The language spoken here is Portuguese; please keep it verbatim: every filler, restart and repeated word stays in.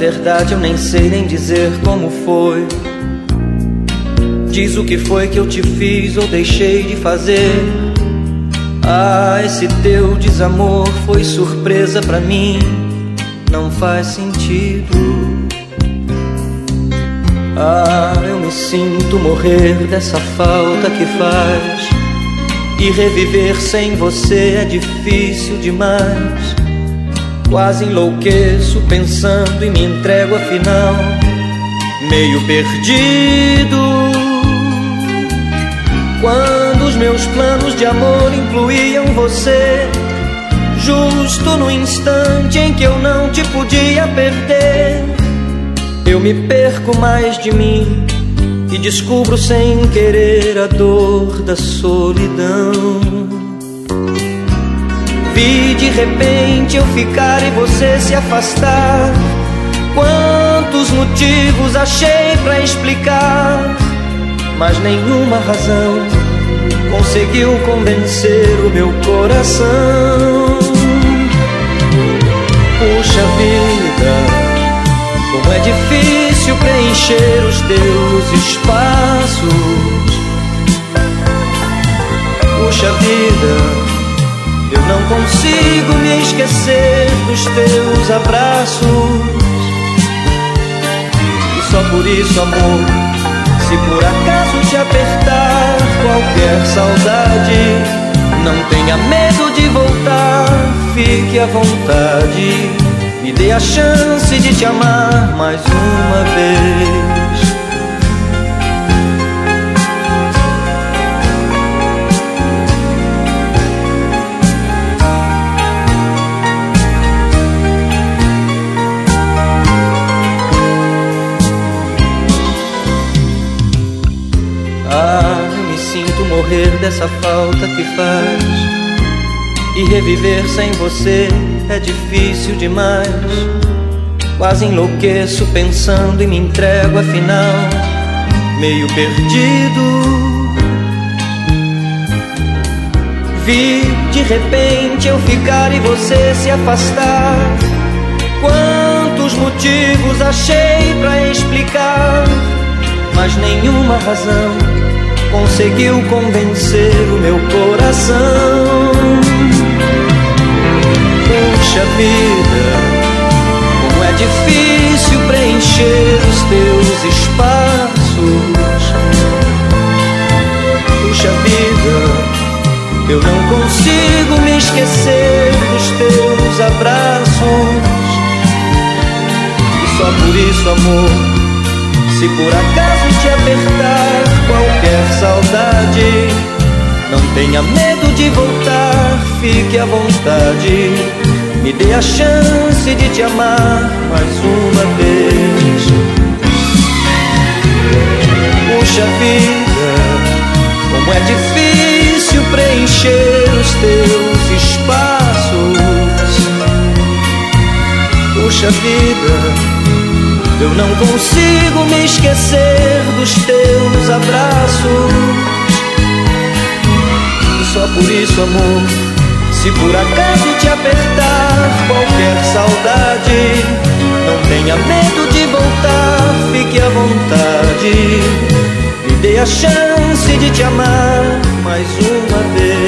verdade eu nem sei nem dizer como foi. Diz o que foi que eu te fiz ou deixei de fazer. Ah, esse teu desamor foi surpresa pra mim. Não faz sentido. Ah, eu me sinto morrer dessa falta que faz. E reviver sem você é difícil demais. Quase enlouqueço pensando e me entrego afinal, meio perdido. Quando os meus planos de amor incluíam você, justo no instante em que eu não te podia perder, eu me perco mais de mim e descubro sem querer a dor da solidão. Vi de repente eu ficar e você se afastar. Quantos motivos achei pra explicar, mas nenhuma razão conseguiu convencer o meu coração. Puxa vida, como é difícil preencher os teus espaços. Puxa vida, eu não consigo me esquecer dos teus abraços. E só por isso, amor, se por acaso te apertar qualquer saudade, não tenha medo de voltar, fique à vontade. Me dê a chance de te amar mais uma vez. Morrer dessa falta que faz. E reviver sem você é difícil demais. Quase enlouqueço pensando e me entrego afinal, meio perdido. Vi de repente eu ficar e você se afastar. Quantos motivos achei pra explicar, mas nenhuma razão conseguiu convencer o meu coração. Puxa vida, como é difícil preencher os teus espaços. Puxa vida, eu não consigo me esquecer dos teus abraços. E só por isso, amor, se por acaso te apertar qualquer saudade, não tenha medo de voltar, fique à vontade. Me dê a chance de te amar mais uma vez. Puxa vida, como é difícil preencher os teus espaços. Puxa vida, eu não consigo me esquecer dos teus abraços. E só por isso, amor, se por acaso te apertar qualquer saudade, não tenha medo de voltar, fique à vontade. Me dê a chance de te amar mais uma vez.